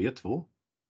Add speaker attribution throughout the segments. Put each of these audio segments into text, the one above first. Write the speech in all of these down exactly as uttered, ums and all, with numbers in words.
Speaker 1: tre två.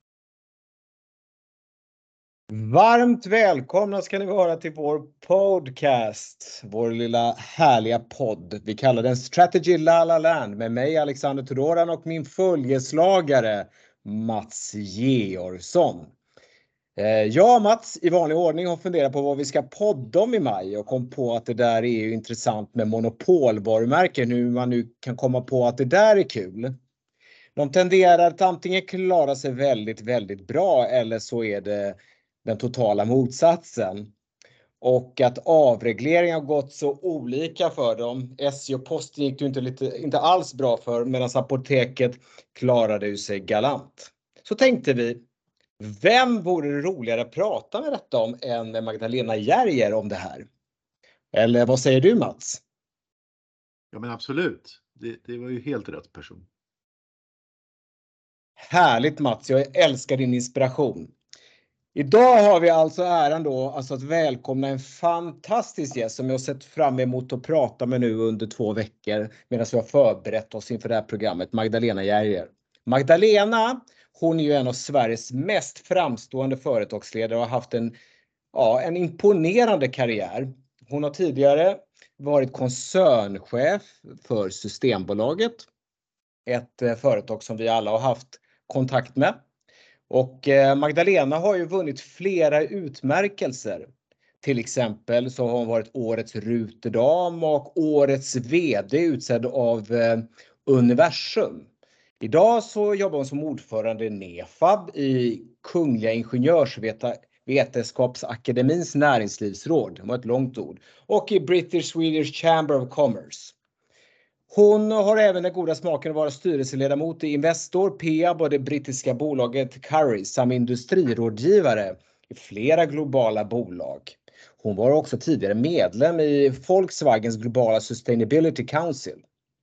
Speaker 2: Varmt välkomna ska ni vara till vår podcast, vår lilla härliga podd. Vi kallar den Strategy La La Land med mig Alexander Tudoran och min följeslagare Mats Georgsson. Jag och Mats i vanlig ordning har funderat på vad vi ska podda om i maj och kom på att det där är ju intressant med monopolvarumärken, hur man nu kan komma på att det där är kul. De tenderar att antingen klara sig väldigt, väldigt bra eller så är det den totala motsatsen. Och att avreglering har gått så olika för dem. S J och Posten gick det inte, lite, inte alls bra för, medan apoteket klarade ju sig galant. Så tänkte vi, vem vore det roligare att prata med detta om än med Magdalena Järger om det här? Eller vad säger du, Mats?
Speaker 1: Ja, men absolut. Det, det var ju helt rätt person.
Speaker 2: Härligt, Mats, jag älskar din inspiration. Idag har vi alltså äran då alltså att välkomna en fantastisk gäst som jag har sett fram emot att prata med nu under två veckor medan vi har förberett oss inför det här programmet, Magdalena Järger. Magdalena, hon är ju en av Sveriges mest framstående företagsledare och har haft en, ja, en imponerande karriär. Hon har tidigare varit koncernchef för Systembolaget, ett företag som vi alla har haft kontakt med. Och Magdalena har ju vunnit flera utmärkelser. Till exempel så har hon varit årets rutedam och årets vd utsedd av Universum. Idag så jobbar hon som ordförande i Nefab i Kungliga Ingenjörsvetenskapsakademins näringslivsråd. Det var ett långt ord. Och i British Swedish Chamber of Commerce. Hon har även den goda smaken att vara styrelseledamot i Investor, P E A B och det brittiska bolaget Curry samt industrirådgivare i flera globala bolag. Hon var också tidigare medlem i Volkswagens globala Sustainability Council.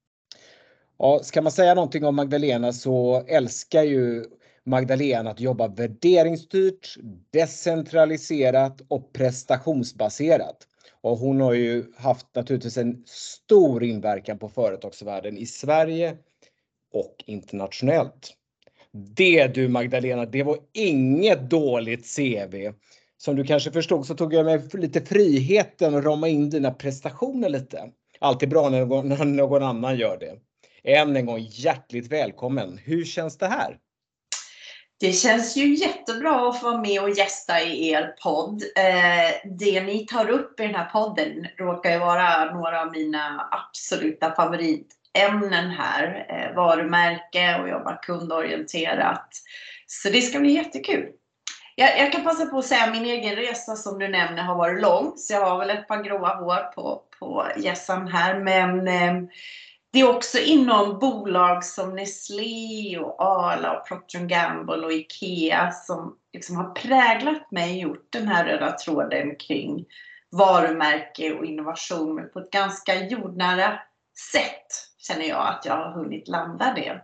Speaker 2: Ja, ska man säga någonting om Magdalena så älskar ju Magdalena att jobba värderingsstyrt, decentraliserat och prestationsbaserat. Och hon har ju haft naturligtvis en stor inverkan på företagsvärlden i Sverige och internationellt. Det du Magdalena, det var inget dåligt C V. Som du kanske förstod så tog jag mig lite friheten att rama in dina prestationer lite. Alltid bra när någon, när någon annan gör det. Än en gång hjärtligt välkommen. Hur känns det här?
Speaker 3: Det känns ju jättebra att få vara med och gästa i er podd. Det ni tar upp i den här podden råkar ju vara några av mina absoluta favoritämnen här. Varumärke och jobba kundorienterat. Så det ska bli jättekul. Jag, jag kan passa på att säga att min egen resa som du nämner har varit lång. Så jag har väl ett par gråa hår på, på gässan här. Men det är också inom bolag som Nestlé och Arla och Procter and Gamble och Ikea som liksom har präglat mig och gjort den här röda tråden kring varumärke och innovation på ett ganska jordnära sätt känner jag att jag har hunnit landa det.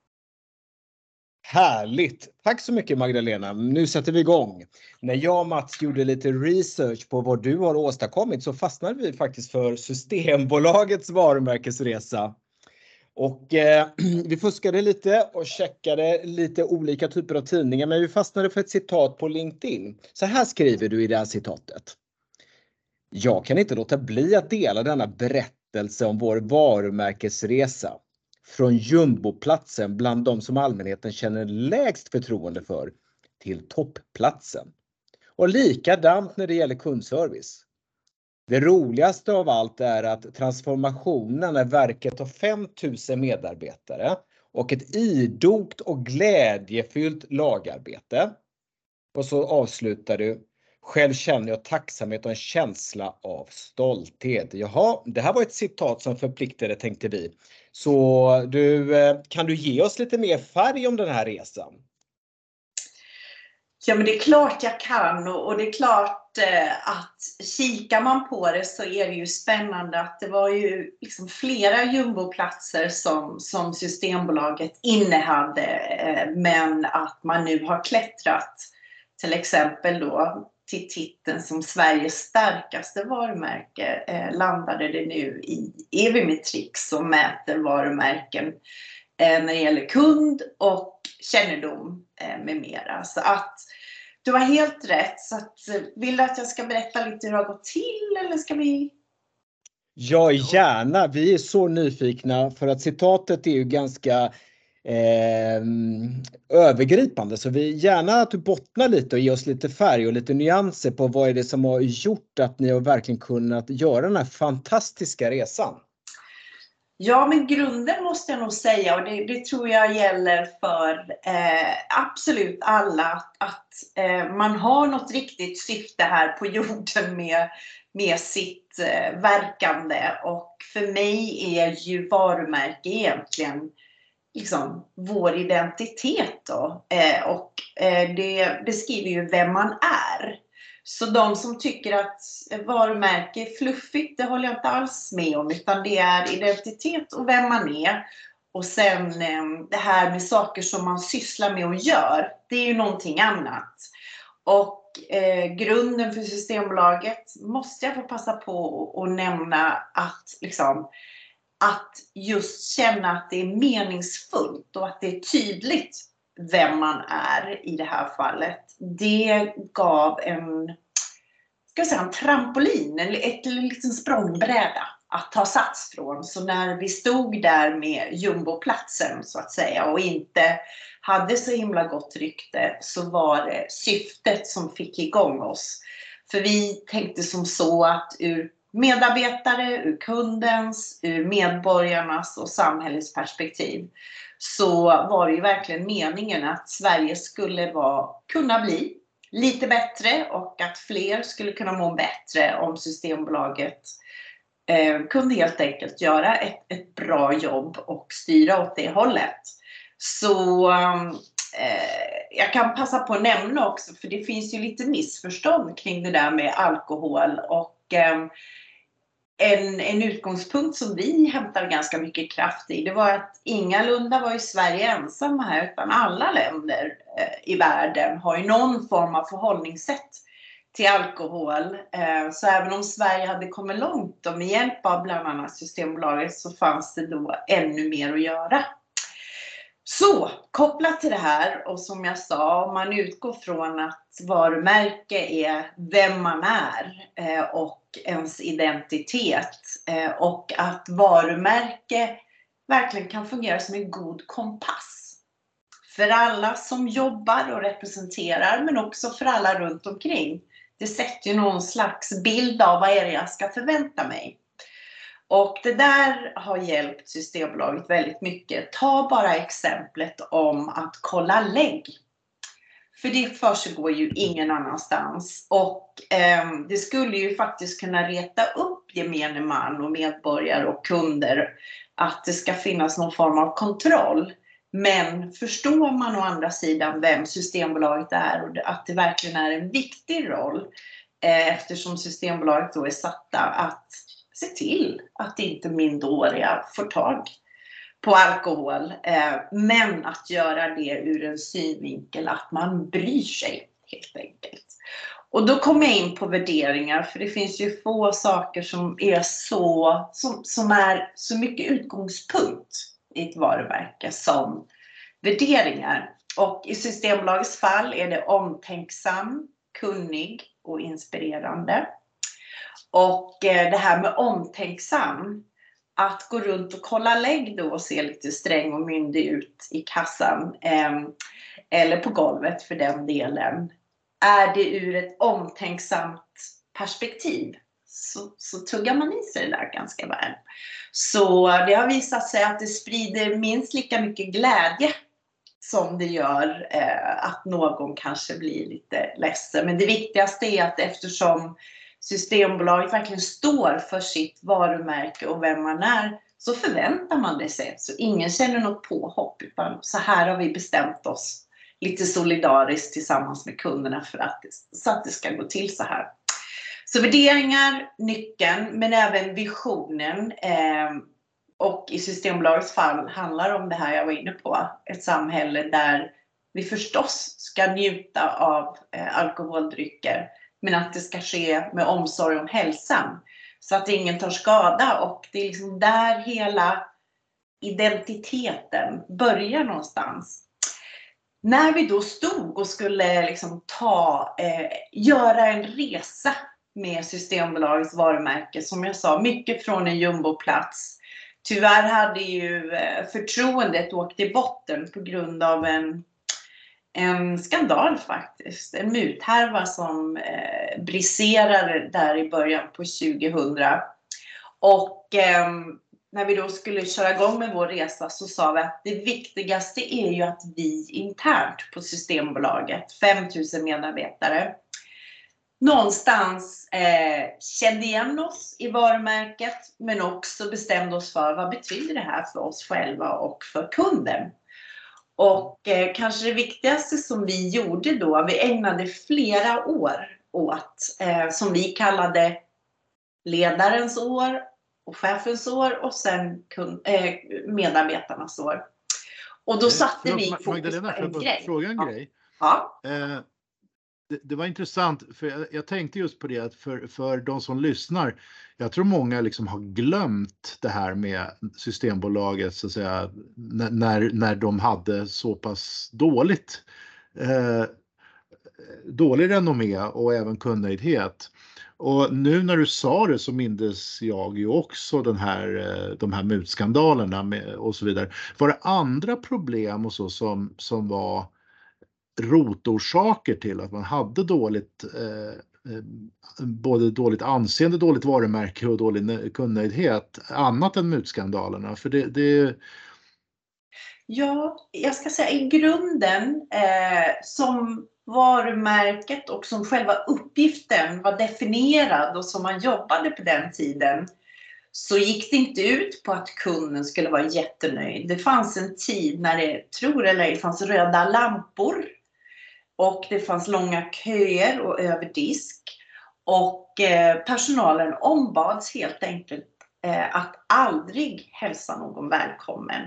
Speaker 2: Härligt! Tack så mycket Magdalena. Nu sätter vi igång. När jag och Mats gjorde lite research på vad du har åstadkommit så fastnade vi faktiskt för Systembolagets varumärkesresa. Och eh, vi fuskade lite och checkade lite olika typer av tidningar men vi fastnade för ett citat på LinkedIn. Så här skriver du i det här citatet. Jag kan inte låta bli att dela denna berättelse om vår varumärkesresa. Från jumboplatsen bland de som allmänheten känner lägst förtroende för till toppplatsen. Och likadant när det gäller kundservice. Det roligaste av allt är att transformationen är verket av fem tusen medarbetare och ett idogt och glädjefyllt lagarbete. Och så avslutar du. Själv känner jag tacksamhet och en känsla av stolthet. Jaha, det här var ett citat som förpliktade tänkte vi. Så du, kan du ge oss lite mer färg om den här resan?
Speaker 3: Ja men det är klart jag kan och det är klart att kikar man på det så är det ju spännande att det var ju liksom flera jumboplatser som, som Systembolaget innehade men att man nu har klättrat till exempel då till titeln som Sveriges starkaste varumärke eh, landade det nu i Evimetrix som mäter varumärken eh, när det gäller kund och kännedom eh, med mera. Så att du har helt rätt. Så att, vill du att jag ska berätta lite hur det har gått till eller ska vi?
Speaker 2: Ja, gärna. Vi är så nyfikna för att citatet är ju ganska eh, övergripande. Så vi gärna att du bottnar lite och ger oss lite färg och lite nyanser på vad är det som har gjort att ni har verkligen kunnat göra den här fantastiska resan.
Speaker 3: Ja, men grunden måste jag nog säga, och det, det tror jag gäller för eh, absolut alla, att, att eh, man har något riktigt syfte här på jorden med, med sitt eh, verkande. Och för mig är ju varumärke egentligen liksom vår identitet då. Eh, och eh, det beskriver ju vem man är. Så de som tycker att varumärke är fluffigt, det håller jag inte alls med om. Utan det är identitet och vem man är. Och sen eh, det här med saker som man sysslar med och gör, det är ju någonting annat. Och eh, grunden för Systembolaget måste jag få passa på att nämna att liksom att just känna att det är meningsfullt och att det är tydligt vem man är i det här fallet. Det gav en, ska jag säga, en trampolin, eller ett liten språngbräda att ta sats från. Så när vi stod där med jumboplatsen så att säga och inte hade så himla gott rykte, så var det syftet som fick igång oss. För vi tänkte som så att ur medarbetare, ur kundens, ur medborgarnas och samhällets perspektiv så var det ju verkligen meningen att Sverige skulle vara, kunna bli lite bättre och att fler skulle kunna må bättre om Systembolaget eh, kunde helt enkelt göra ett, ett bra jobb och styra åt det hållet. Så eh, jag kan passa på att nämna också, för det finns ju lite missförstånd kring det där med alkohol. Och eh, en, en utgångspunkt som vi hämtar ganska mycket kraft i, det var att ingalunda var i Sverige ensamma här, utan alla länder eh, i världen har ju någon form av förhållningssätt till alkohol. Eh, så även om Sverige hade kommit långt och med hjälp av bland annat Systembolaget, så fanns det då ännu mer att göra. Så kopplat till det här, och som jag sa, om man utgår från att varumärke är vem man är eh, och ens identitet eh, och att varumärke verkligen kan fungera som en god kompass för alla som jobbar och representerar, men också för alla runt omkring. Det sätter ju någon slags bild av vad är det jag ska förvänta mig. Och det där har hjälpt Systembolaget väldigt mycket. Ta bara exemplet om att kolla lägg. För det försiggår ju ingen annanstans. Och eh, det skulle ju faktiskt kunna reta upp gemene man och medborgare och kunder att det ska finnas någon form av kontroll. Men förstår man å andra sidan vem Systembolaget är och att det verkligen är en viktig roll eh, eftersom Systembolaget då är satta att se till att inte minderåriga får tag på alkohol. Eh, men att göra det ur en synvinkel att man bryr sig helt enkelt. Och då kommer jag in på värderingar, för det finns ju få saker som är så, som, som är så mycket utgångspunkt i ett varumärke som värderingar. Och i Systembolagets fall är det omtänksam, kunnig och inspirerande. Och det här med omtänksam, att gå runt och kolla lägg då och se lite sträng och myndig ut i kassan eh, eller på golvet för den delen. Är det ur ett omtänksamt perspektiv så, så tuggar man i sig det där ganska väl. Så det har visat sig att det sprider minst lika mycket glädje som det gör eh, att någon kanske blir lite ledsen. Men det viktigaste är att eftersom Systembolaget verkligen står för sitt varumärke och vem man är, så förväntar man det sig. Så ingen känner något påhopp, utan så här har vi bestämt oss lite solidariskt tillsammans med kunderna för att, så att det ska gå till så här. Så värderingar, nyckeln, men även visionen. Eh, och i Systembolagets fall handlar om det här jag var inne på. Ett samhälle där vi förstås ska njuta av eh, alkoholdrycker. Men att det ska ske med omsorg om hälsan. Så att ingen tar skada. Och det är liksom där hela identiteten börjar någonstans. När vi då stod och skulle liksom ta, eh, göra en resa med Systembolagets varumärke, som jag sa, mycket från en jumboplats. Tyvärr hade ju eh, förtroendet åkt i botten på grund av en, en skandal faktiskt. En muthärva som eh, briserade där i början på tjugohundra. Och eh, när vi då skulle köra igång med vår resa så sa vi att det viktigaste är ju att vi internt på Systembolaget, fem tusen medarbetare, någonstans eh, kände igen oss i varumärket, men också bestämde oss för vad betyder det här för oss själva och för kunden. Och eh, kanske det viktigaste som vi gjorde då, vi ägnade flera år åt, eh, som vi kallade ledarens år och chefens år och sen kund, eh, medarbetarnas år. Och då satte
Speaker 1: Förlåt,
Speaker 3: vi fokus
Speaker 1: Magdalena,
Speaker 3: på en
Speaker 1: får jag
Speaker 3: grej.
Speaker 1: fråga en
Speaker 3: Ja.
Speaker 1: grej?
Speaker 3: Ja.
Speaker 1: Eh, det, det var intressant, för jag, jag tänkte just på det att för, för de som lyssnar, jag tror många liksom har glömt det här med Systembolaget, så att säga, när, när, när de hade så pass dåligt eh, dålig renommé och även kundnöjdhet. Och nu när du sa det så mindes jag ju också den här, de här mutskandalerna med, och så vidare. Var det andra problem och så som, som var rotorsaker till att man hade dåligt, eh, både dåligt anseende, dåligt varumärke och dålig kundnöjdhet, annat än mutskandalerna? För det, det...
Speaker 3: Ja, jag ska säga i grunden eh, som varumärket och som själva uppgiften var definierad och som man jobbade på den tiden, så gick det inte ut på att kunden skulle vara jättenöjd. Det fanns en tid när det, tror eller ej, fanns röda lampor och det fanns långa köer och överdisk. Och eh, personalen ombads helt enkelt eh, att aldrig hälsa någon välkommen.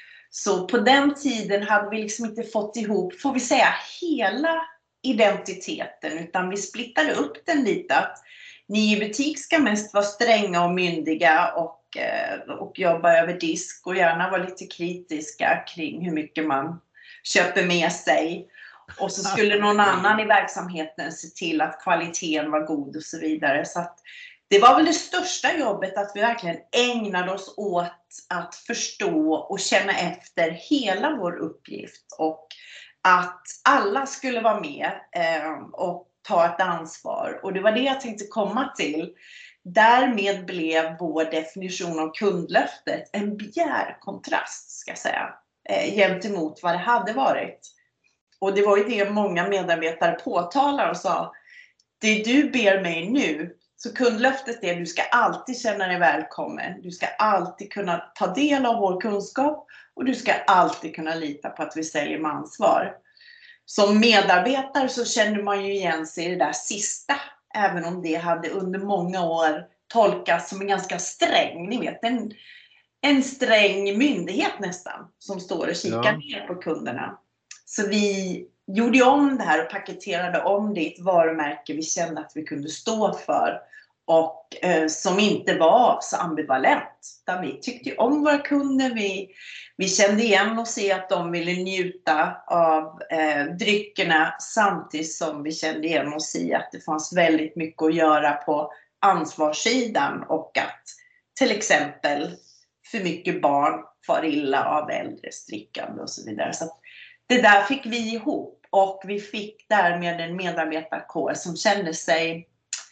Speaker 3: Så på den tiden hade vi liksom inte fått ihop, får vi säga, hela identiteten, utan vi splittade upp den lite. Att ni i butik ska mest vara stränga och myndiga och, och jobba över disk och gärna vara lite kritiska kring hur mycket man köper med sig. Och så skulle någon annan i verksamheten se till att kvaliteten var god och så vidare. Så att det var väl det största jobbet, att vi verkligen ägnade oss åt att förstå och känna efter hela vår uppgift. Och att alla skulle vara med eh, och ta ett ansvar. Och det var det jag tänkte komma till. Därmed blev vår definition av kundlöftet en bjärkontrast, ska jag säga, eh, gentemot vad det hade varit. Och det var ju det många medarbetare påtalar och sa: det du ber mig nu, så kundlöftet är att du ska alltid känna dig välkommen. Du ska alltid kunna ta del av vår kunskap och du ska alltid kunna lita på att vi säljer med ansvar. Som medarbetare så kände man ju igen sig i det där sista, även om det hade under många år tolkats som en ganska sträng, ni vet, en, en sträng myndighet nästan, som står och kikar
Speaker 1: Ja.
Speaker 3: ner på kunderna. Så vi gjorde om det här och paketerade om det i ett varumärke vi kände att vi kunde stå för. Och eh, som inte var så ambivalent. Där vi tyckte om våra kunder. Vi, vi kände igen och se att de ville njuta av eh, dryckerna. Samtidigt som vi kände igen och se att det fanns väldigt mycket att göra på ansvarssidan. Och att till exempel för mycket barn far illa av äldres drickande och så vidare. Så att det där fick vi ihop. Och vi fick därmed en medarbetarkår som kände sig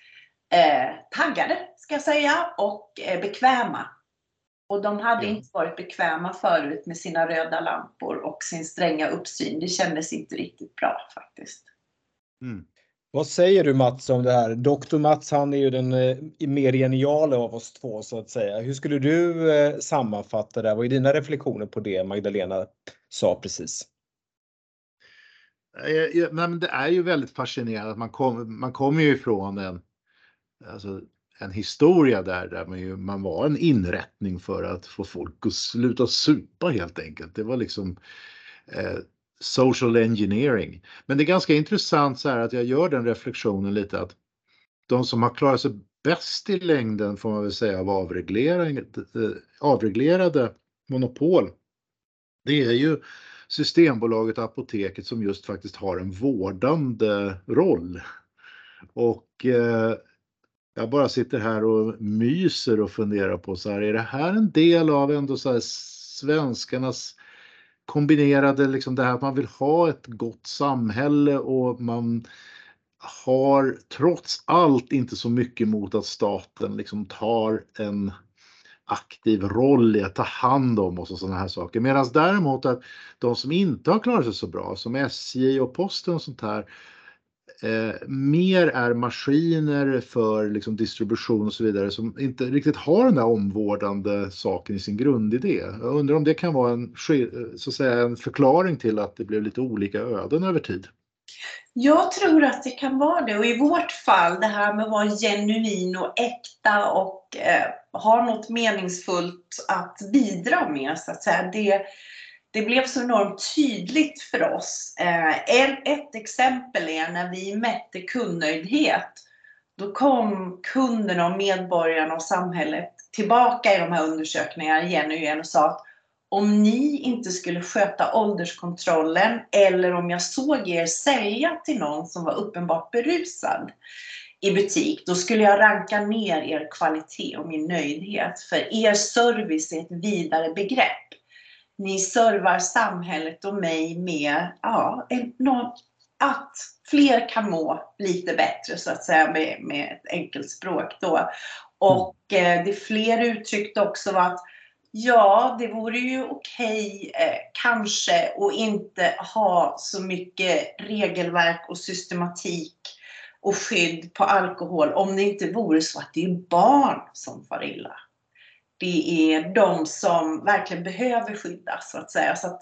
Speaker 3: Eh, taggade, ska jag säga, och eh, bekväma. Och de hade
Speaker 1: Ja.
Speaker 3: inte varit bekväma förut med sina röda lampor och sin stränga uppsyn. Det kändes inte riktigt bra faktiskt.
Speaker 1: Mm.
Speaker 2: Vad säger du, Mats, om det här? doktor Mats, han är ju den eh, mer geniala av oss två, så att säga. Hur skulle du eh, sammanfatta det? Vad är dina reflektioner på det Magdalena sa precis?
Speaker 1: Ja, men det är ju väldigt fascinerande. Man, kom, man kommer ju ifrån en, alltså, en historia där, där man, ju, man var en inrättning för att få folk att sluta supa helt enkelt. Det var liksom eh, social engineering. Men det är ganska intressant så här att jag gör den reflektionen lite, att de som har klarat sig bäst i längden, får man väl säga, av avreglerade, avreglerade monopol, det är ju Systembolaget och Apoteket som just faktiskt har en vårdande roll. Och eh, jag bara sitter här och myser och funderar på så här, är det här en del av ändå så här svenskarnas kombinerade, liksom det här att man vill ha ett gott samhälle och man har trots allt inte så mycket emot att staten liksom tar en aktiv roll i att ta hand om oss och sådana här saker. Medan däremot att de som inte har klarat sig så bra, som S J och Posten och sånt här, eh, mer är maskiner för liksom distribution och så vidare som inte riktigt har den där omvårdande saken i sin grundidé. Jag undrar om det kan vara en, så att säga, en förklaring till att det blev lite olika öden över tid.
Speaker 3: Jag tror att det kan vara det, och i vårt fall det här med att vara genuin och äkta och eh, ha något meningsfullt att bidra med, så att säga. Det, det blev så enormt tydligt för oss. Eh, ett exempel är när vi mätte kundnöjdhet. Då kom kunderna och medborgarna och samhället tillbaka i de här undersökningarna igen och igen och sa att om ni inte skulle sköta ålderskontrollen eller om jag såg er sälja till någon som var uppenbart berusad i butik, då skulle jag ranka ner er kvalitet och min nöjdhet. För er service är ett vidare begrepp. Ni servar samhället och mig med ja, något, att fler kan må lite bättre, så att säga, med, med ett enkelt språk då. Och eh, det fler uttryckte också var att ja, det vore ju okej eh, kanske att inte ha så mycket regelverk och systematik och skydd på alkohol om det inte vore så att det är barn som far illa. Det är de som verkligen behöver skyddas, så att säga. Så, att,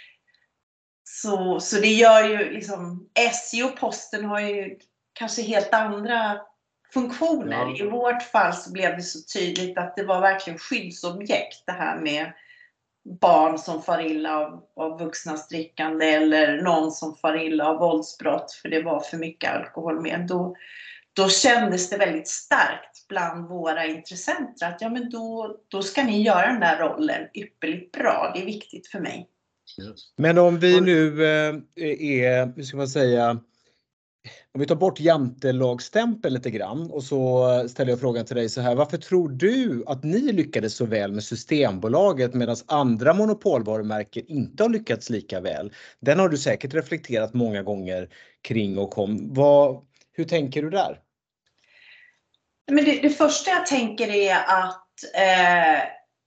Speaker 3: så, så det gör ju liksom, S J och Posten har ju kanske helt andra funktioner.
Speaker 1: Ja.
Speaker 3: I vårt fall så blev det så tydligt att det var verkligen skyddsobjekt, det här med barn som far illa av, av vuxnas drickande eller någon som far illa av våldsbrott för det var för mycket alkohol med. Då, då kändes det väldigt starkt bland våra intressenter att ja, men då, då ska ni göra den där rollen ypperligt bra. Det är viktigt för mig.
Speaker 2: Men om vi nu eh, är, hur ska man säga, om vi tar bort jantelagstämpel lite grann och så ställer jag frågan till dig så här. Varför tror du att ni lyckades så väl med Systembolaget medan andra monopolvarumärken inte har lyckats lika väl? Den har du säkert reflekterat många gånger kring och om. Vad, hur tänker du där?
Speaker 3: Men det, det första jag tänker är att eh,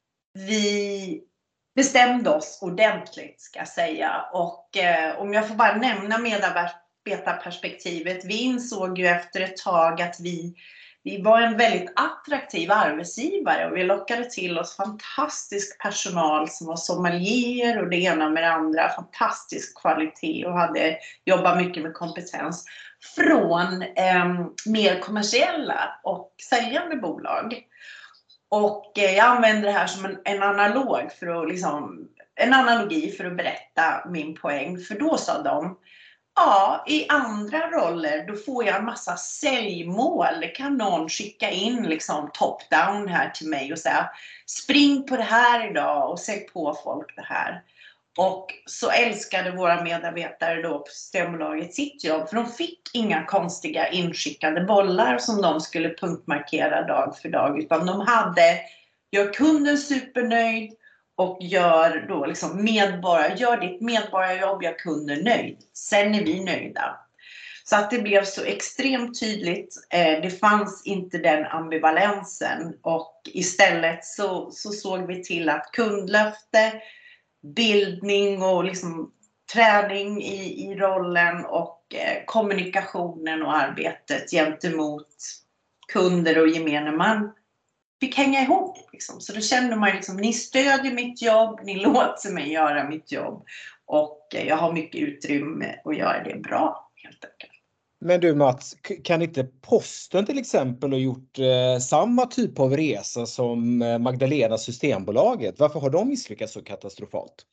Speaker 3: vi bestämde oss ordentligt, ska jag säga. Och eh, om jag får bara nämna medarbetarperspektivet. Vi insåg ju efter ett tag att vi, vi var en väldigt attraktiv arbetsgivare. Och vi lockade till oss fantastisk personal som var sommelier och det ena med det andra. Fantastisk kvalitet och hade jobbat mycket med kompetens. Från eh, mer kommersiella och säljande bolag. Och jag använder det här som en, en analog för att liksom, en analogi för att berätta min poäng. För då sa de, ja, i andra roller då får jag en massa säljmål. Det kan någon skicka in liksom top down här till mig och säga, spring på det här idag och säg på folk det här. Och så älskade våra medarbetare då på Systembolaget sitt jobb. För de fick inga konstiga inskickade bollar som de skulle punktmarkera dag för dag. Utan de hade, gör kunden supernöjd och gör då liksom medborgare, gör ditt medborgarjobb, gör kunden nöjd. Sen är vi nöjda. Så att det blev så extremt tydligt. Det fanns inte den ambivalensen. Och istället så, så såg vi till att kundlöfte, bildning och liksom träning i, i rollen och eh, kommunikationen och arbetet gentemot kunder och gemene man fick hänga ihop. Liksom. Så då kände man liksom, ni stödjer mitt jobb, ni låter mig göra mitt jobb och eh, jag har mycket utrymme att göra det bra, helt enkelt.
Speaker 2: Men du Mats, kan inte Posten till exempel ha gjort eh, samma typ av resa som eh, Magdalena Systembolaget? Varför har de misslyckats så katastrofalt?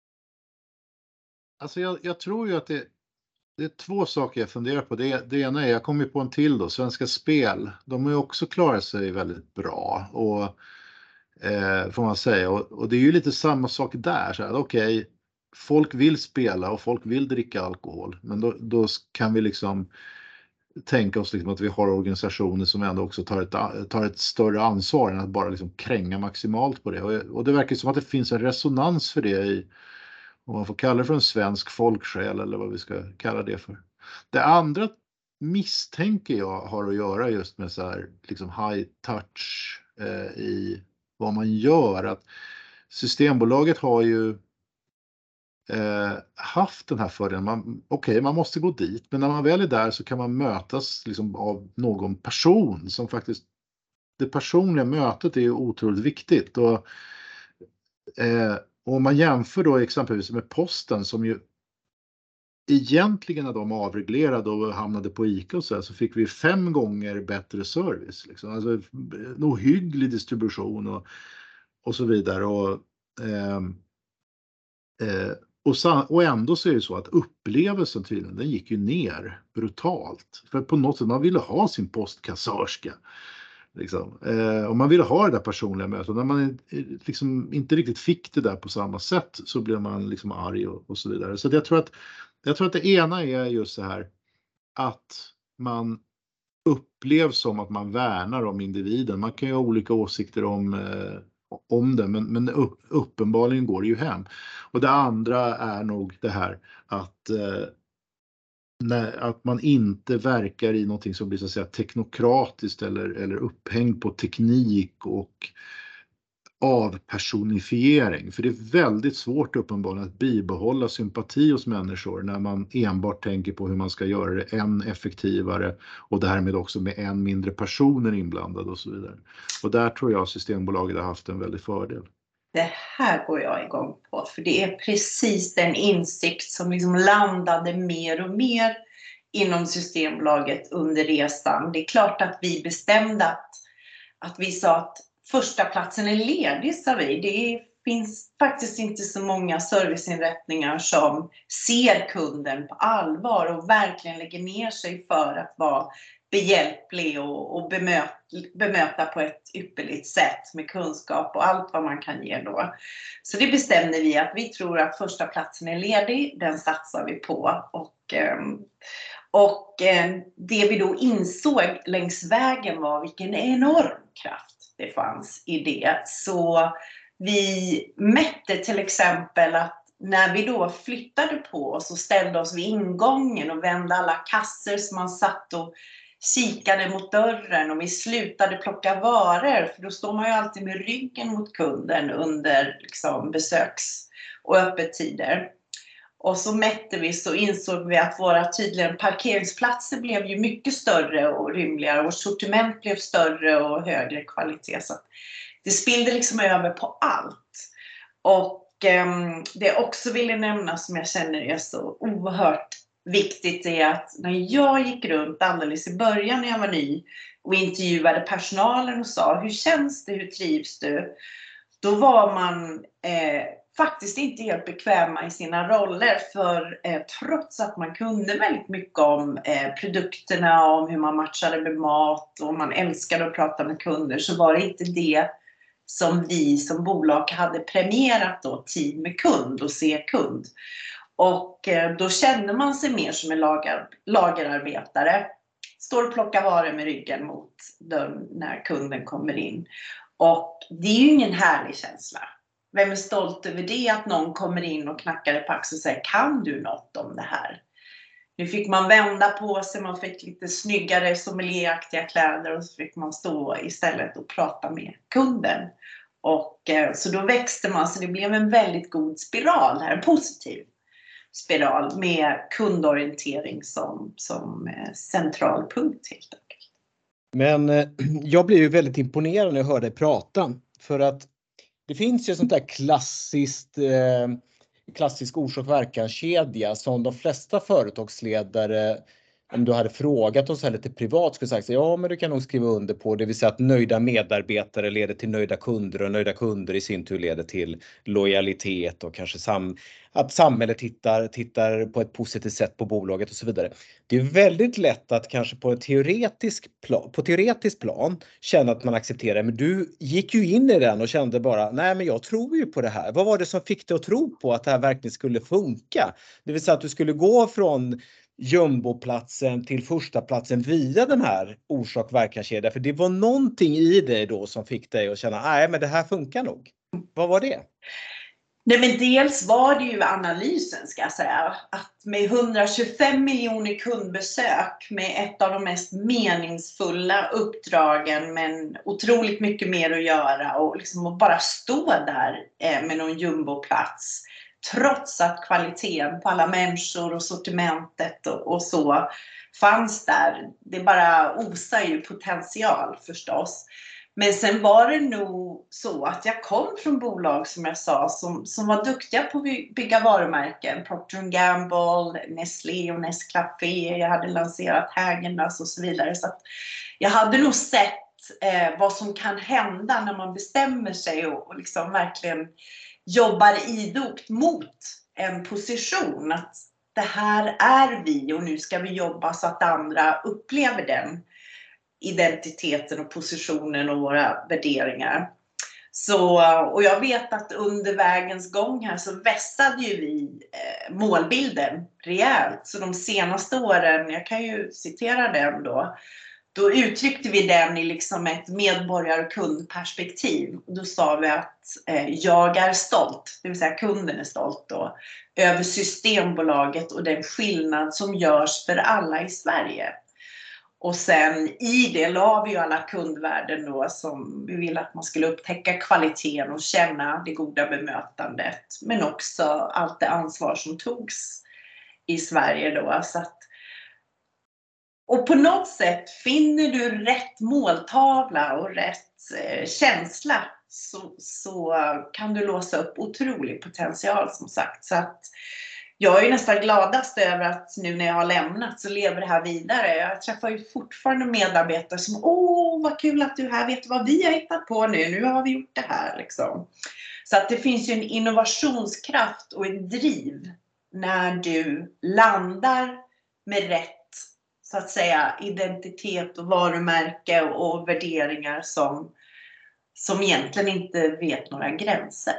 Speaker 1: Alltså jag, jag tror ju att det, det är två saker jag funderar på. Det, det ena är, jag kommer på en till då, Svenska Spel. De har ju också klarat sig väldigt bra. Och Eh, får man säga. Och, och det är ju lite samma sak där. Så här, okej, okay, folk vill spela och folk vill dricka alkohol. Men då, då kan vi liksom tänka oss liksom att vi har organisationer som ändå också tar ett, tar ett större ansvar än att bara liksom kränga maximalt på det. Och, och det verkar som att det finns en resonans för det i, om man får kalla det för en svensk folksjäl eller vad vi ska kalla det för. Det andra misstänker jag har att göra just med så här liksom high touch eh, i vad man gör. Att Systembolaget har ju eh, haft den här fördelen. Man, okej, okay, man måste gå dit, men när man väl är där så kan man mötas liksom av någon person som faktiskt, det personliga mötet är ju otroligt viktigt. Och eh, om man jämför då exempelvis med Posten som ju egentligen när de avreglerade och hamnade på ICA och så här, så fick vi fem gånger bättre service. Liksom. Alltså en ohygglig distribution och, och så vidare. Och, eh, eh, och, och ändå så är det så att upplevelsen tydligen, den gick ju ner brutalt. För på något sätt, man ville ha sin postkassörska. Liksom. Eh, och man ville ha det där personliga mötet. När man liksom inte riktigt fick det där på samma sätt så blev man liksom arg och, och så vidare. Så jag tror att Jag tror att det ena är just så här att man upplevs som att man värnar om individen. Man kan ju ha olika åsikter om, eh, om det, men, men upp, uppenbarligen går det ju hem. Och det andra är nog det här att, eh, när, att man inte verkar i någonting som blir så att säga teknokratiskt eller, eller upphängd på teknik och avpersonifiering. För det är väldigt svårt uppenbarligen att bibehålla sympati hos människor när man enbart tänker på hur man ska göra det än effektivare och därmed också med än mindre personer inblandade och så vidare. Och där tror jag Systembolaget har haft en väldig fördel.
Speaker 3: Det här går jag igång på, för det är precis den insikt som liksom landade mer och mer inom Systembolaget under resan. Det är klart att vi bestämde att, att vi sa att första platsen är ledig, sa vi. Det finns faktiskt inte så många serviceinrättningar som ser kunden på allvar och verkligen lägger ner sig för att vara behjälplig och, och bemöta, bemöta på ett ypperligt sätt med kunskap och allt vad man kan ge då. Så det bestämde vi att vi tror att första platsen är ledig, den satsar vi på. Och, och det vi då insåg längs vägen var vilken enorm kraft det fanns i det. Så vi mätte till exempel att när vi då flyttade på oss och ställde oss vid ingången och vände alla kassor som man satt och kikade mot dörren och vi slutade plocka varor, för då står man ju alltid med ryggen mot kunden under liksom besöks- och öppettider. Och så mätte vi, så insåg vi att våra tydligen parkeringsplatser blev ju mycket större och rymligare. Vårt sortiment blev större och högre kvalitet. Så det spillde liksom över på allt. Och eh, det jag också ville nämna som jag känner är så oerhört viktigt är att när jag gick runt alldeles i början när jag var ny och intervjuade personalen och sa hur känns det, hur trivs du? Då var man eh, faktiskt inte helt bekväma i sina roller, för eh, trots att man kunde väldigt mycket om eh, produkterna, om hur man matchade med mat och man älskade att prata med kunder, så var det inte det som vi som bolag hade premierat då, tid med kund och se kund. Och eh, då kände man sig mer som en lager, lagerarbetare. Står och plockar varor med ryggen mot dörren när kunden kommer in. Och det är ju ingen härlig känsla. Vem är stolt över det, att någon kommer in och knackar på axeln och säger kan du något om det här? Nu fick man vända på sig, man fick lite snyggare sommelieraktiga kläder och så fick man stå istället och prata med kunden. Och eh, så då växte man, så det blev en väldigt god spiral här, en positiv spiral med kundorientering som, som eh, central punkt helt enkelt.
Speaker 2: Men eh, jag blev ju väldigt imponerad när jag hörde dig prata, för att det finns ju sånt där klassiskt eh, klassisk orsak-verkan-kedja som de flesta företagsledare om du hade frågat oss här lite privat skulle sagt ja men du kan nog skriva under på det vill säga att nöjda medarbetare leder till nöjda kunder och nöjda kunder i sin tur leder till lojalitet och kanske sam att samhället tittar, tittar på ett positivt sätt på bolaget och så vidare. Det är väldigt lätt att kanske på ett teoretisk plan, på teoretisk plan känna att man accepterar men du gick ju in i den och kände bara nej men jag tror ju på det här. Vad var det som fick dig att tro på att det här verkligen skulle funka? Det vill säga att du skulle gå från jumboplatsen till första platsen via den här orsak-verkan-kedjan. För det var någonting i dig då som fick dig att känna nej men det här funkar nog. Vad var det?
Speaker 3: Nej, men dels var det ju analysen ska jag säga. Att med hundratjugofem miljoner kundbesök med ett av de mest meningsfulla uppdragen men otroligt mycket mer att göra och liksom att bara stå där med någon jumboplats. Trots att kvaliteten på alla människor och sortimentet och, och så fanns där. Det bara osar ju potential förstås. Men sen var det nog så att jag kom från bolag som jag sa som, som var duktiga på att bygga varumärken. Procter and Gamble, Nestlé och Nescafé. Jag hade lanserat Häagen-Dazs och så vidare. Så att jag hade nog sett eh, vad som kan hända när man bestämmer sig och, och liksom verkligen jobbar idogt mot en position. Att det här är vi och nu ska vi jobba så att andra upplever den identiteten och positionen och våra värderingar. Så, och jag vet att under vägens gång här så vässade ju vi eh, målbilden rejält. Så de senaste åren, jag kan ju citera den då, då uttryckte vi den i liksom ett medborgar- och kundperspektiv. Då sa vi att eh, jag är stolt, det vill säga kunden är stolt då, över Systembolaget och den skillnad som görs för alla i Sverige. Och sen i det la vi ju alla kundvärden då som vi ville att man skulle upptäcka kvaliteten och känna det goda bemötandet. Men också allt det ansvar som togs i Sverige då. Så att, och på något sätt finner du rätt måltavla och rätt eh, känsla så, så kan du låsa upp otrolig potential som sagt. Så att jag är nästan gladast över att nu när jag har lämnat så lever det här vidare. Jag träffar ju fortfarande medarbetare som åh vad kul att du är här, vet du vad vi har hittat på nu, nu har vi gjort det här liksom. Så att det finns ju en innovationskraft och en driv när du landar med rätt så att säga identitet och varumärke och värderingar som, som egentligen inte vet några gränser.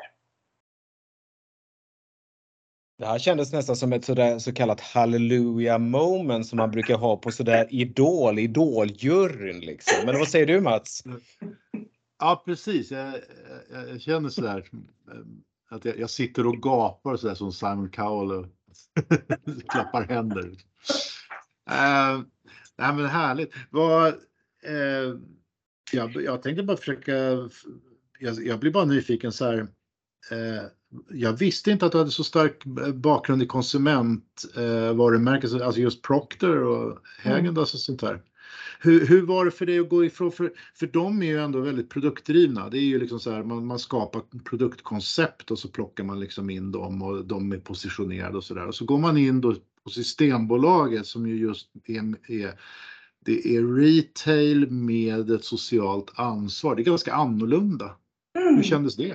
Speaker 2: Det här kändes nästan som ett sådär så kallat hallelujah moment som man brukar ha på sådär idol, idoljuryn liksom. Men vad säger du Mats?
Speaker 1: Ja precis, jag, jag, jag känner sådär att jag, jag sitter och gapar sådär som Simon Cowell och klappar händer. Uh, nej men härligt. Vad, uh, jag, jag tänkte bara försöka, jag, jag blir bara nyfiken så här. Uh, jag visste inte att du hade så stark bakgrund i konsumentvarumärken, uh, alltså just Procter och Häagen-Dazs och sånt där. Hur, hur var det för dig att gå ifrån, för, för de är ju ändå väldigt produktdrivna. Det är ju liksom så här, man, man skapar produktkoncept och så plockar man liksom in dem och de är positionerade och sådär. Och så går man in då på Systembolaget som ju just är, är, det är retail med ett socialt ansvar. Det är ganska annorlunda. Mm. Hur kändes det?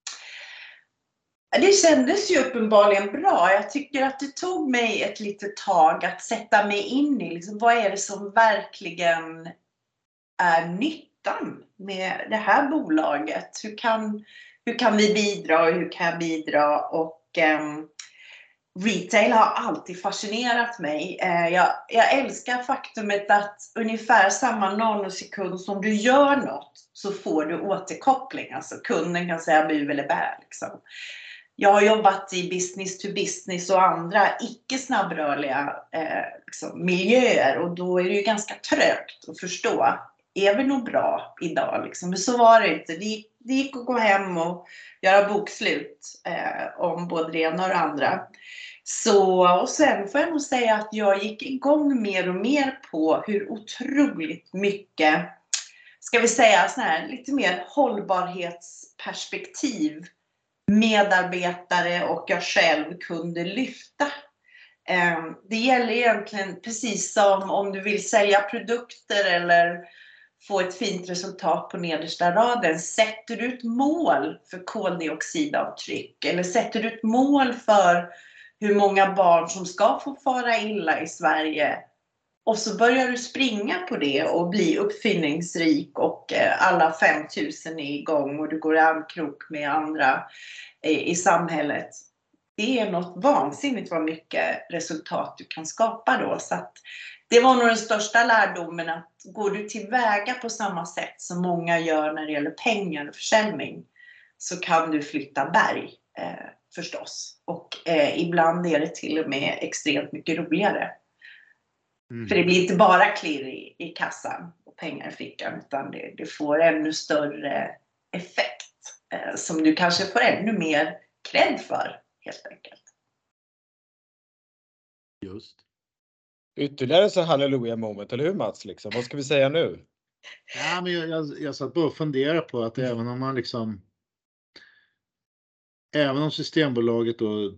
Speaker 3: Det kändes ju uppenbarligen bra. Jag tycker att det tog mig ett litet tag att sätta mig in i liksom, vad är det som verkligen är nyttan med det här bolaget. Hur kan, hur kan vi bidra och hur kan jag bidra? Och um, retail har alltid fascinerat mig. Uh, jag, jag älskar faktumet att ungefär samma nanosekund som du gör något så får du återkoppling. Alltså kunden kan säga bu eller bä liksom. Jag har jobbat i business to business och andra icke snabbrörliga eh, liksom, miljöer och då är det ju ganska trögt att förstå. Är vi nog bra idag? Liksom? Men så var det inte. Det gick, det gick att gå hem och göra bokslut eh, om både det ena och det andra. Så, och sen får jag nog säga att jag gick igång mer och mer på hur otroligt mycket, ska vi säga så här, lite mer hållbarhetsperspektiv medarbetare och jag själv kunde lyfta Det gäller egentligen precis som om du vill sälja produkter eller få ett fint resultat på nedersta raden. Sätter du ett mål för koldioxidavtryck eller sätter du ett mål för hur många barn som ska få fara illa i Sverige, och så börjar du springa på det och bli uppfinningsrik och alla fem tusen är igång och du går i armkrok med andra i samhället. Det är något vansinnigt vad mycket resultat du kan skapa då. Så att det var nog den största lärdomen, att går du tillväga på samma sätt som många gör när det gäller pengar och försäljning, så kan du flytta berg eh, förstås. Och eh, ibland är det till och med extremt mycket roligare. Mm. För det blir inte bara klirr i, i kassan och pengar i fickan, utan det, det får ännu större effekt eh, som du kanske får ännu mer cred för, helt enkelt.
Speaker 1: Just.
Speaker 2: Ytterligare så halleluja moment, eller hur Mats? Liksom? Vad ska vi säga nu?
Speaker 1: Ja, men jag, jag, jag satt bara och funderade på att även om man liksom, även om Systembolaget då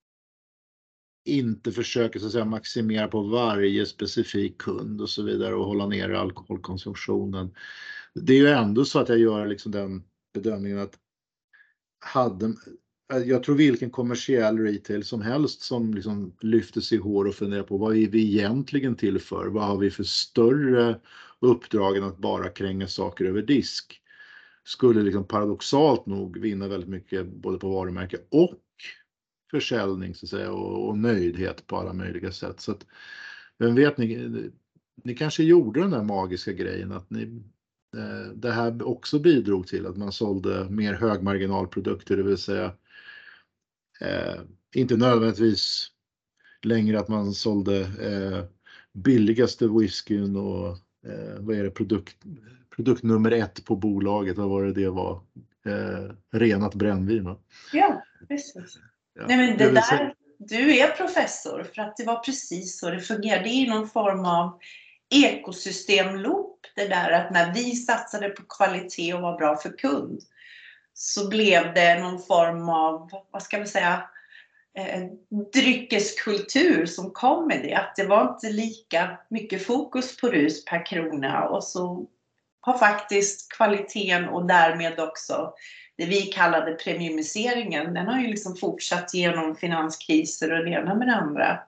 Speaker 1: inte försöker så att säga maximera på varje specifik kund och så vidare och hålla ner alkoholkonsumtionen. Det är ju ändå så att jag gör liksom den bedömningen att hade, jag tror vilken kommersiell retail som helst som liksom lyfter sig i hår och funderar på vad är vi egentligen till för? Vad har vi för större uppdrag än att bara kränga saker över disk? Skulle liksom paradoxalt nog vinna väldigt mycket både på varumärke och försäljning så att säga, och, och nöjdhet på alla möjliga sätt. Så att, vem vet, ni, ni kanske gjorde den där magiska grejen att ni, eh, det här också bidrog till att man sålde mer högmarginalprodukter, det vill säga eh, inte nödvändigtvis längre att man sålde eh, billigaste whiskyn och eh, vad är det, produkt, produkt nummer ett på bolaget, vad var det det var? Eh, renat brännvin, va?
Speaker 3: Ja, precis. Ja, nej men det där, du är professor, för att det var precis så det fungerar. Det är någon form av ekosystemloop, det där att när vi satsade på kvalitet och var bra för kund, så blev det någon form av, vad ska man säga, eh, dryckeskultur som kom med det. Att det var inte lika mycket fokus på rus per krona, och så har faktiskt kvaliteten och därmed också det vi kallade premiumiseringen, den har ju liksom fortsatt genom finanskriser och det ena med det andra.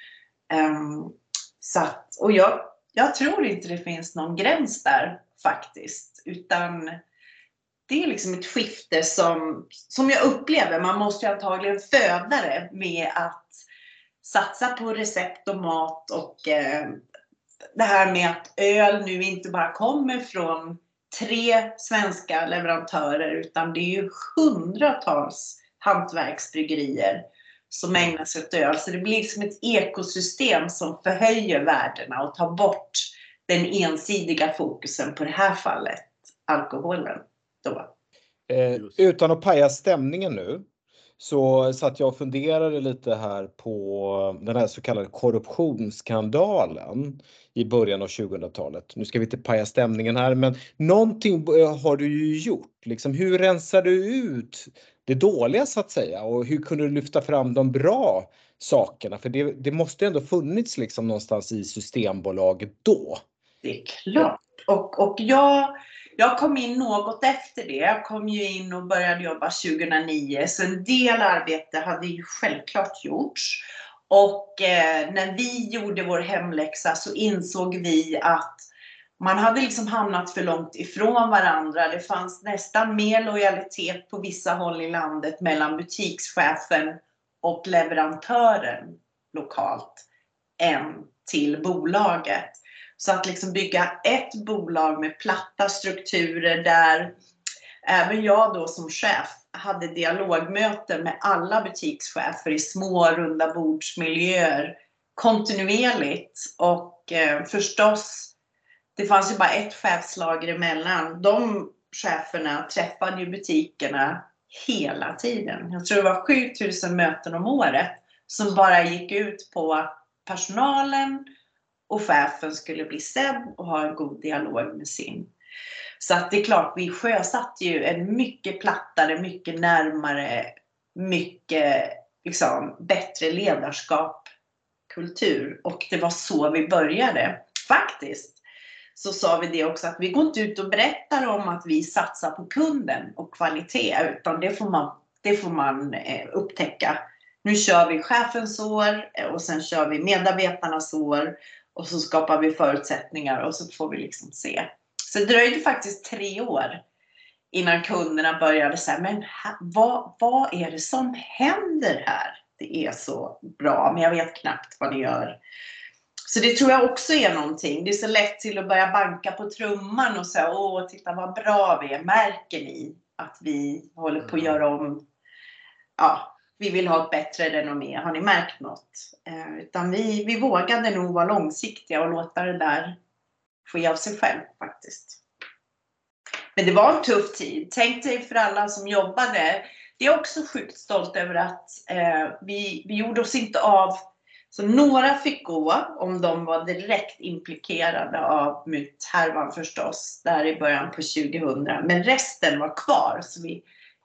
Speaker 3: Um, så att, och jag, jag tror inte det finns någon gräns där faktiskt, utan det är liksom ett skifte som, som jag upplever, man måste ju antagligen föda det med att satsa på recept och mat, och eh, det här med att öl nu inte bara kommer från tre svenska leverantörer, utan det är ju hundratals hantverksbryggerier som ägnar sig åt öl. Så det blir som ett ekosystem som förhöjer värdena och tar bort den ensidiga fokusen på det här fallet, alkoholen. Då.
Speaker 2: Eh, utan att paja stämningen nu, så satt jag och funderade lite här på den här så kallade korruptionsskandalen i början av tjugohundratalet. Nu ska vi inte paja stämningen här, men någonting har du ju gjort. Liksom, hur rensar du ut det dåliga så att säga, och hur kunde du lyfta fram de bra sakerna? För det, det måste ändå funnits liksom någonstans i Systembolaget då.
Speaker 3: Det är klart. Och, och jag... Jag kom in något efter det. Jag kom ju in och började jobba tjugohundranio. Så en del arbete hade ju självklart gjorts. Och eh, när vi gjorde vår hemläxa så insåg vi att man hade liksom hamnat för långt ifrån varandra. Det fanns nästan mer lojalitet på vissa håll i landet mellan butikschefen och leverantören lokalt än till bolaget. Så att liksom bygga ett bolag med platta strukturer där även jag då som chef hade dialogmöten med alla butikschefer i små runda bordsmiljöer kontinuerligt. Och eh, förstås, det fanns ju bara ett chefslager emellan. De cheferna träffade ju butikerna hela tiden. Jag tror det var sju tusen möten om året som bara gick ut på att personalen och chefen skulle bli sedd och ha en god dialog med sin. Så att det är klart, vi sjösatte ju en mycket plattare, mycket närmare, mycket liksom, bättre ledarskap kultur. Och det var så vi började. Faktiskt så sa vi det också, att vi går inte ut och berättar om att vi satsar på kunden och kvalitet, utan det får man, det får man eh, upptäcka. Nu kör vi chefens år och sen kör vi medarbetarnas år och så skapar vi förutsättningar och så får vi liksom se. Så det dröjde faktiskt tre år innan kunderna började säga, men här, vad, vad är det som händer här? Det är så bra, men jag vet knappt vad ni gör. Så det tror jag också är någonting. Det är så lätt till att börja banka på trumman och säga, åh, titta vad bra vi är. Märker ni att vi håller på att göra om? Ja, vi vill ha ett bättre renommé. Har ni märkt något? Eh, utan vi, vi vågade nog vara långsiktiga och låta det där ske av sig själv faktiskt. Men det var en tuff tid. Tänk dig för alla som jobbade. Det är också sjukt stolt över att eh, vi, vi gjorde oss inte av. Så några fick gå om de var direkt implikerade av muthärvan förstås. Där i början på tjugohundra. Men resten var kvar. Så vi,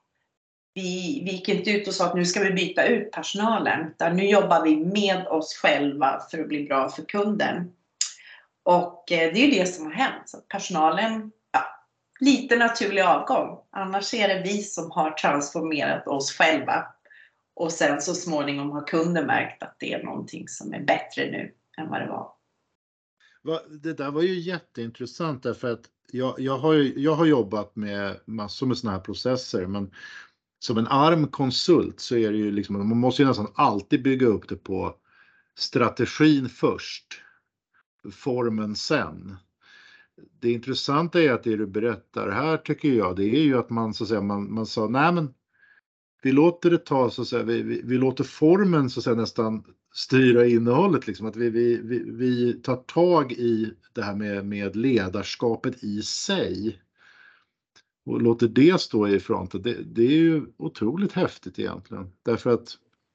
Speaker 3: vi, vi gick inte ut och sa att nu ska vi byta ut personalen. Utan nu jobbar vi med oss själva för att bli bra för kunden. Och eh, det är ju det som har hänt. Så personalen... Lite naturlig avgång. Annars är det vi som har transformerat oss själva. Och sen så småningom har kunden märkt att det är någonting som är bättre nu än vad det var.
Speaker 1: Det där var ju jätteintressant därför att jag, jag, har, jag har jobbat med massor med såna här processer. Men som en arm konsult så är det ju liksom, man måste ju nästan alltid bygga upp det på strategin först. Formen sen. Det intressanta är att det du berättar här tycker jag, det är ju att man så att säga, man, man sa nej men vi låter det ta så att säga, vi, vi, vi låter formen så att säga nästan styra innehållet liksom, att vi, vi, vi, vi tar tag i det här med, med ledarskapet i sig och låter det stå i fronten. Det, det är ju otroligt häftigt egentligen, därför att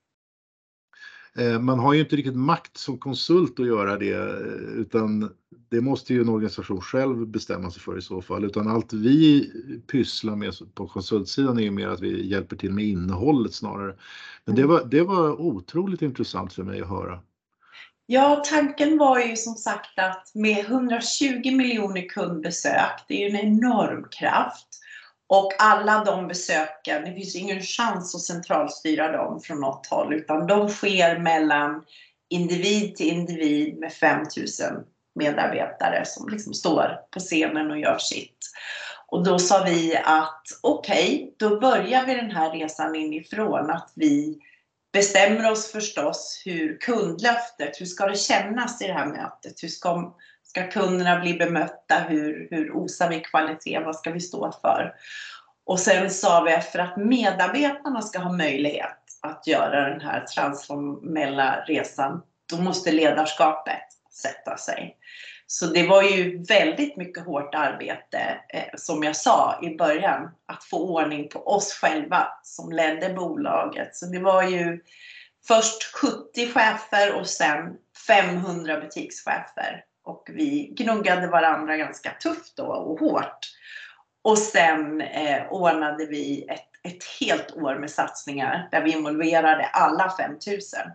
Speaker 1: man har ju inte riktigt makt som konsult att göra det, utan det måste ju en organisation själv bestämma sig för i så fall. Utan allt vi pysslar med på konsultsidan är ju mer att vi hjälper till med innehållet snarare. Men det var, det var otroligt intressant för mig att höra.
Speaker 3: Ja, tanken var ju som sagt att med hundratjugo miljoner kundbesök, det är ju en enorm kraft. Och alla de besöken, det finns ingen chans att centralstyra dem från något håll. Utan de sker mellan individ till individ med fem tusen medarbetare som liksom står på scenen och gör sitt. Och då sa vi att okej, okay, då börjar vi den här resan inifrån. Att vi bestämmer oss förstås hur kundlöftet, hur ska det kännas i det här mötet? Hur ska... Ska kunderna bli bemötta? Hur, hur osar vi kvalitet? Vad ska vi stå för? Och sen sa vi att för att medarbetarna ska ha möjlighet att göra den här transformella resan, då måste ledarskapet sätta sig. Så det var ju väldigt mycket hårt arbete, eh, som jag sa i början, att få ordning på oss själva som ledde bolaget. Så det var ju först sjuttio chefer och sen femhundra butikschefer. Och vi gnuggade varandra ganska tufft då och hårt. Och sen eh, ordnade vi ett, ett helt år med satsningar där vi involverade alla fem tusen.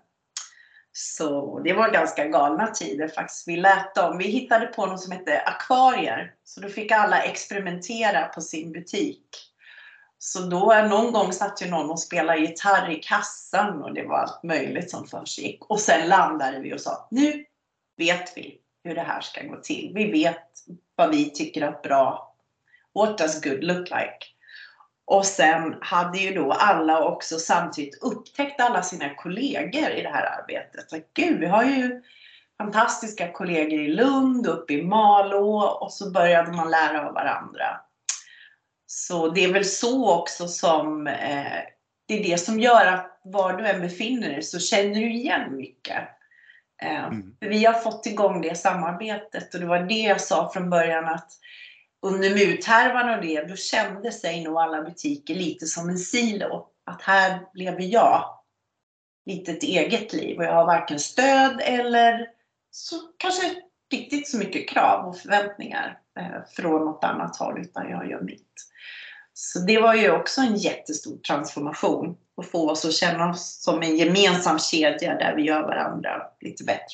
Speaker 3: Så det var ganska galna tider faktiskt. Vi lät dem, vi hittade på något som hette akvarier. Så då fick alla experimentera på sin butik. Så då någon gång satt ju någon och spelade gitarr i kassan och det var allt möjligt som försiggick. Och sen landade vi och sa, nu vet vi hur det här ska gå till. Vi vet vad vi tycker är bra. What does good look like? Och sen hade ju då alla också samtidigt upptäckt alla sina kollegor i det här arbetet. Så, gud, vi har ju fantastiska kollegor i Lund, uppe i Malå, och så började man lära av varandra. Så det är väl så också som eh, det är det som gör att var du än befinner dig så känner du igen mycket. Mm. Vi har fått igång det samarbetet och det var det jag sa från början, att under muthärvan och det, då kände sig nog alla butiker lite som en silo. Att här lever jag lite ett eget liv och jag har varken stöd eller så kanske riktigt så mycket krav och förväntningar eh, från något annat håll, utan jag gör mitt. Så det var ju också en jättestor transformation. och få oss att känna oss som en gemensam kedja där vi gör varandra lite bättre.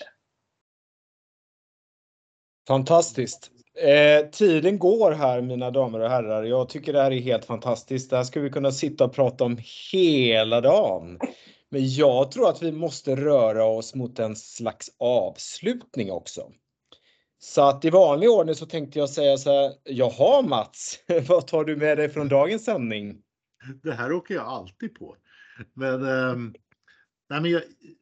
Speaker 2: Fantastiskt. Eh, tiden går här, mina damer och herrar. Jag tycker det här är helt fantastiskt. Det här ska vi kunna sitta och prata om hela dagen. Men jag tror att vi måste röra oss mot en slags avslutning också. Så att i vanlig ordning så tänkte jag säga så här: jaha Mats, vad tar du med dig från dagens sändning?
Speaker 1: Det här åker jag alltid på. Men, ähm, nej, men jag,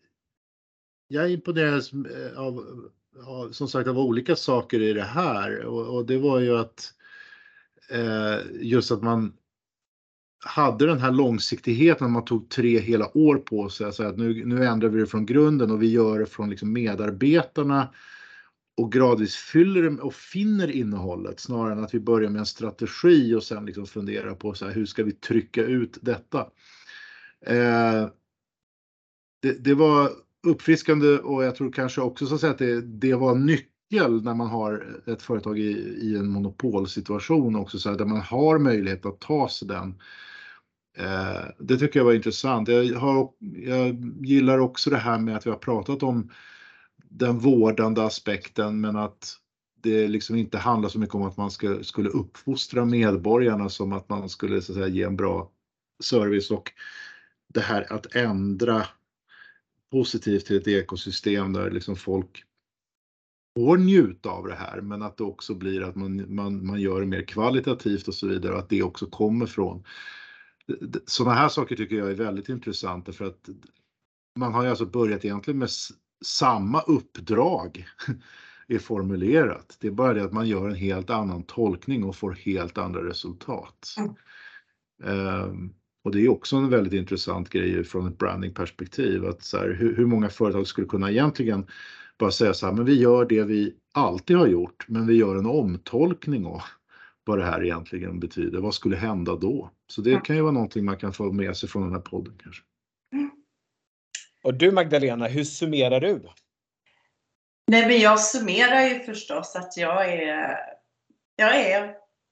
Speaker 1: jag imponeras av, av, som sagt, av olika saker i det här. Och, och det var ju att eh, just att man hade den här långsiktigheten, man tog tre hela år på sig. Alltså att nu, nu ändrar vi det från grunden och vi gör det från liksom medarbetarna och gradvis fyller det och finner innehållet snarare än att vi börjar med en strategi och sen liksom fundera på så här, hur ska vi trycka ut detta. Eh, det, det var uppfriskande och jag tror kanske också så att, säga att det, det var nyckel när man har ett företag i, i en monopolsituation också, så här, där man har möjlighet att ta sig den. Eh, det tycker jag var intressant. Jag, har, jag gillar också det här med att vi har pratat om den vårdande aspekten, men att det liksom inte handlar så mycket om att man ska, skulle uppfostra medborgarna som att man skulle så att säga ge en bra service, och det här att ändra positivt till ett ekosystem där liksom folk får njuta av det här, men att det också blir att man, man, man gör det mer kvalitativt och så vidare, och att det också kommer från. Sådana här saker tycker jag är väldigt intressanta, för att man har ju alltså börjat egentligen med samma uppdrag är formulerat. Det är bara det att man gör en helt annan tolkning och får helt andra resultat. Mm. Um, och det är också en väldigt intressant grej från ett brandingperspektiv. Att så här, hur, hur många företag skulle kunna egentligen bara säga så här, men vi gör det vi alltid har gjort, men vi gör en omtolkning av vad det här egentligen betyder. Vad skulle hända då? Så det kan ju vara någonting man kan få med sig från den här podden kanske.
Speaker 3: Mm.
Speaker 2: Och du Magdalena, hur summerar du?
Speaker 3: Nej, men jag summerar ju förstås att jag är, jag är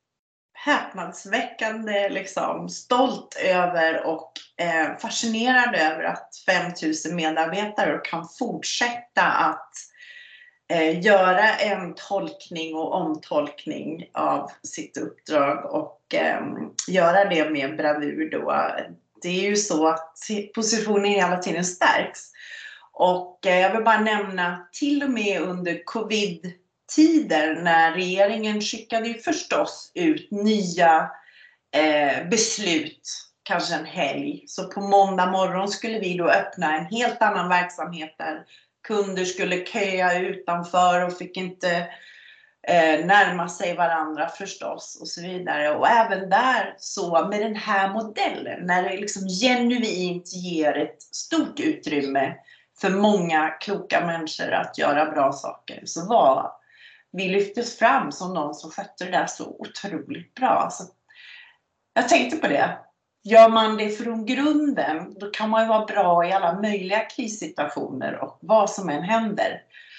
Speaker 3: häpnadsväckande liksom stolt över och eh, fascinerad över att fem tusen medarbetare kan fortsätta att eh, göra en tolkning och omtolkning av sitt uppdrag och eh, göra det med bravur då. Det är ju så att positionen hela tiden stärks. Och jag vill bara nämna, till och med under covid-tider när regeringen skickade ju förstås ut nya eh, beslut, kanske en helg. Så på måndag morgon skulle vi då öppna en helt annan verksamhet där kunder skulle köa utanför och fick inte eh, närma sig varandra förstås och så vidare. Och även där så med den här modellen, när det liksom genuint ger ett stort utrymme för många kloka människor att göra bra saker, så var vi lyftes fram som någon som skötte det där så otroligt bra. Så jag tänkte på det. Gör man det från grunden, då kan man ju vara bra i alla möjliga krissituationer och vad som än händer.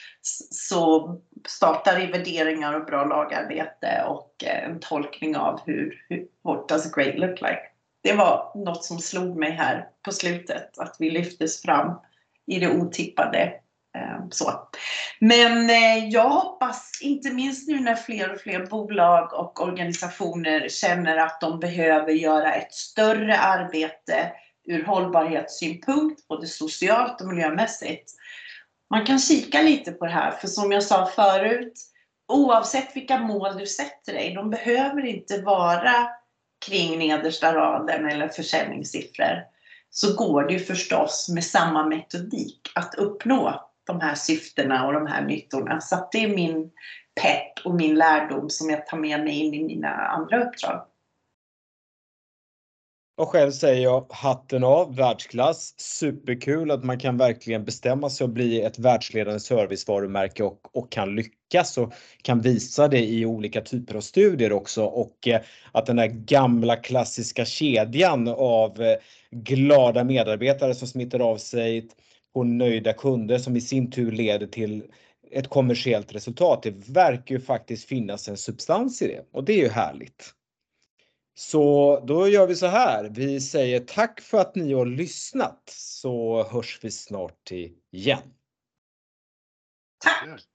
Speaker 3: Så startar i värderingar och bra lagarbete och en tolkning av hur, hur what does great look like. Det var något som slog mig här på slutet, att vi lyftes fram i det otippade. Så. Men jag hoppas, inte minst nu när fler och fler bolag och organisationer känner att de behöver göra ett större arbete ur hållbarhetssynpunkt, både socialt och miljömässigt. Man kan kika lite på det här, för som jag sa förut, oavsett vilka mål du sätter dig, de behöver inte vara kring nedersta raden eller försäljningssiffror. Så går det ju förstås med samma metodik att uppnå de här syftena och de här nyttorna. Så att det är min pepp och min lärdom som jag tar med mig in i mina andra uppdrag.
Speaker 2: Och själv säger jag hatten av, världsklass. Superkul att man kan verkligen bestämma sig att bli ett världsledande servicevarumärke och, och kan lyckas och kan visa det i olika typer av studier också. Och eh, att den här gamla klassiska kedjan av eh, glada medarbetare som smittar av sig på nöjda kunder som i sin tur leder till ett kommersiellt resultat. Det verkar ju faktiskt finnas en substans i det, och det är ju härligt. Så då gör vi så här. Vi säger tack för att ni har lyssnat, så hörs vi snart igen.
Speaker 3: Tack!